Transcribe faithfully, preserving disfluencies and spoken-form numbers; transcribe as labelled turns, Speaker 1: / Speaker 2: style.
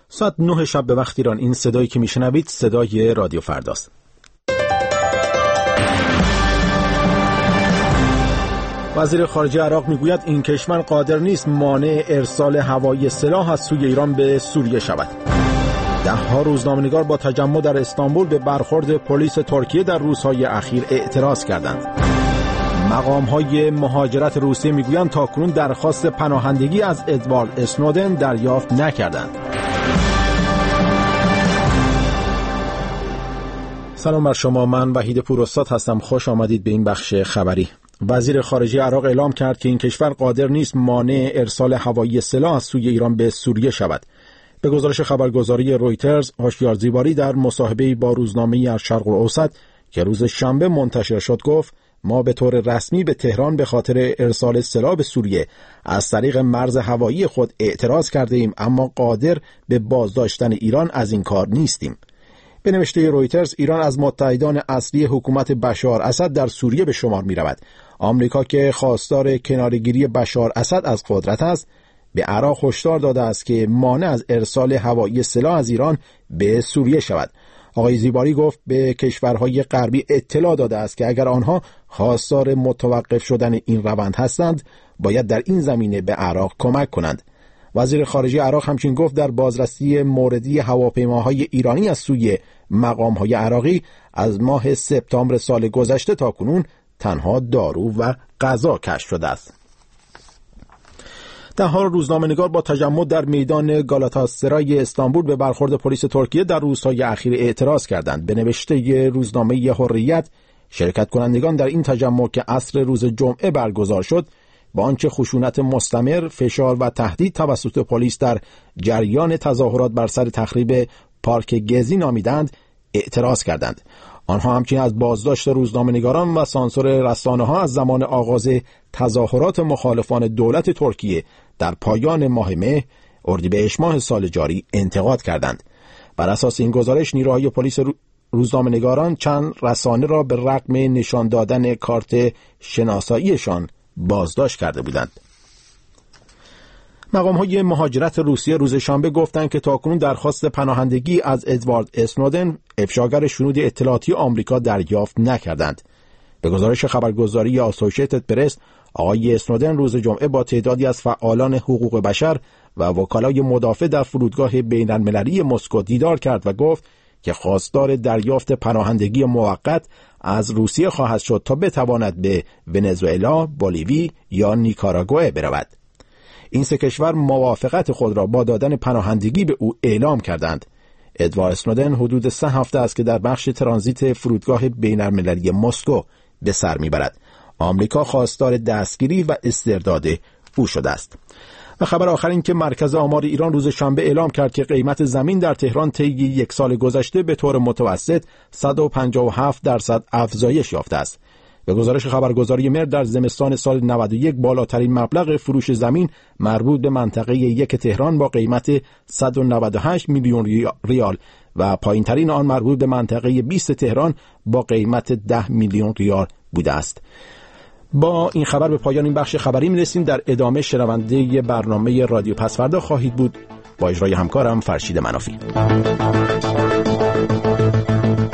Speaker 1: ساعت نه شب به وقت ایران. این صدایی که میشنوید صدای رادیو فرداست. وزیر خارجه عراق میگوید این کشور قادر نیست مانع ارسال هوایی سلاح از سوی ایران به سوریه شود. ده ها روزنامه‌نگار با تجمع در استانبول به برخورد پلیس ترکیه در روزهای اخیر اعتراض کردند. مقام‌های مهاجرت روسیه میگویند تاکنون درخواست پناهندگی از ادوارد اسنودن دریافت نکردند. سلام بر شما، من وحید پوراستاد هستم. خوش آمدید به این بخش خبری. وزیر خارجه عراق اعلام کرد که این کشور قادر نیست مانع ارسال هوایی سلاح از سوی ایران به سوریه شود. به گزارش خبرگزاری رویترز، هوشیار زیباری در مصاحبه‌ای با روزنامه الشرق الاوسط که روز شنبه منتشر شد گفت ما به طور رسمی به تهران به خاطر ارسال سلاح به سوریه از طریق مرز هوایی خود اعتراض کرده ایم، اما قادر به بازداشتن ایران از این کار نیستیم. به نوشته رویترز، ایران از متحدان اصلی حکومت بشار اسد در سوریه به شمار می رود. آمریکا که خواستار کناره‌گیری بشار اسد از قدرت است، به عراق هشدار داده است که مانع از ارسال هوایی سلاح از ایران به سوریه شود. آقای زیباری گفت به کشورهای غربی اطلاع داده است که اگر آنها خواستار متوقف شدن این روند هستند، باید در این زمینه به عراق کمک کنند. وزیر خارجه عراق همچنین گفت در بازرسی موردی هواپیماهای ایرانی از سوی مقامهای عراقی از ماه سپتامبر سال گذشته تا کنون تنها دارو و غذا کشف شده است. ده ها روزنامه‌نگار با تجمع در میدان گالاتاسرای استانبول به برخورد پلیس ترکیه در روزهای اخیر اعتراض کردند. به نوشته روزنامه حریت، شرکت کنندگان در این تجمع که عصر روز جمعه برگزار شد، با آنچه خشونت مستمر، فشار و تهدید توسط پلیس در جریان تظاهرات بر سر تخریب پارک گزی نامیدند، اعتراض کردند. آنها همچنین از بازداشت روزنامه‌نگاران و سانسور رسانه‌ها از زمان آغاز تظاهرات مخالفان دولت ترکیه در پایان ماه مه اردیبهشت ماه سال جاری انتقاد کردند. بر اساس این گزارش، نیروهای پلیس روزنامه‌نگاران چند رسانه را به رغم نشان دادن کارت شناساییشان بازداشت کرده بودند. مقام‌های مهاجرت روسیه روز شنبه گفتند که تاکنون درخواست پناهندگی از ادوارد اسنودن، افشاگر شنود اطلاعاتی آمریکا، دریافت نکردند. به گزارش خبرگزاری آسوشیتد پرس، آقای اسنودن روز جمعه با تعدادی از فعالان حقوق بشر و وکلای مدافع در فرودگاه بین‌المللی مسکو دیدار کرد و گفت که خواستار دریافت پناهندگی موقت از روسیه خواهد شد تا بتواند به ونزوئلا، بولیوی یا نیکاراگوئه برود. این سه کشور موافقت خود را با دادن پناهندگی به او اعلام کردند. ادوارد اسنودن حدود سه هفته است که در بخش ترانزیت فرودگاه بین‌المللی مسکو به سر میبرد. آمریکا خواستار دستگیری و استرداد او شده است. و خبر آخر این که مرکز آمار ایران روز شنبه اعلام کرد که قیمت زمین در تهران طی یک سال گذشته به طور متوسط صد و پنجاه و هفت درصد افزایش یافته است. به گزارش خبرگزاری مر، در زمستان سال نود و یک بالاترین مبلغ فروش زمین مربوط به منطقه یک تهران با قیمت صد و نود و هشت میلیون ریال و پایینترین آن مربوط به منطقه بیست تهران با قیمت ده میلیون ریال بوده است. با این خبر به پایان این بخش خبری می‌رسیم. در ادامه شنونده برنامه رادیو پسفردا خواهید بود با اجرای همکارم فرشید منافی.